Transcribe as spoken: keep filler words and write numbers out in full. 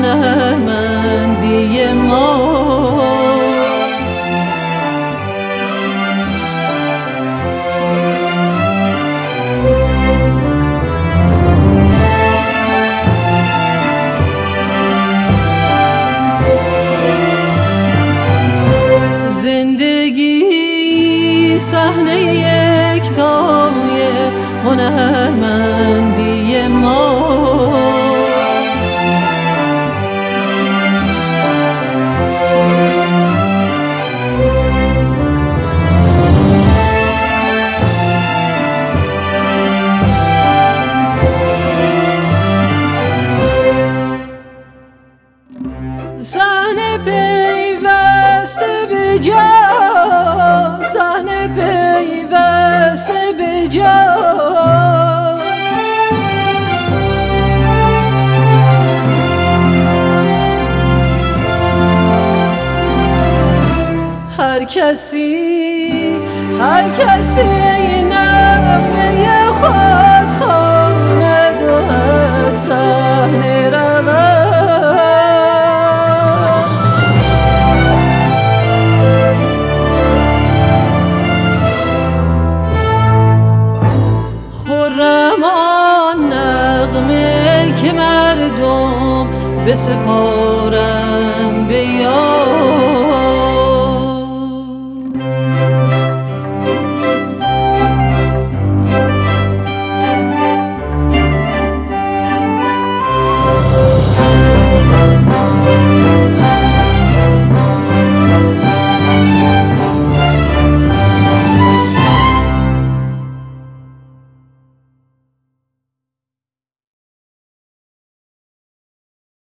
هنرمندی ما. زندگی صحنه یکتای هنرمندی ما. صحنه پیوسته به جا، صحنه پیوسته به جاست. هر کسی هر کسی نغمه خود خواند و از صحنه رود. خرمان نغمه که مردم بسپارند به یاد.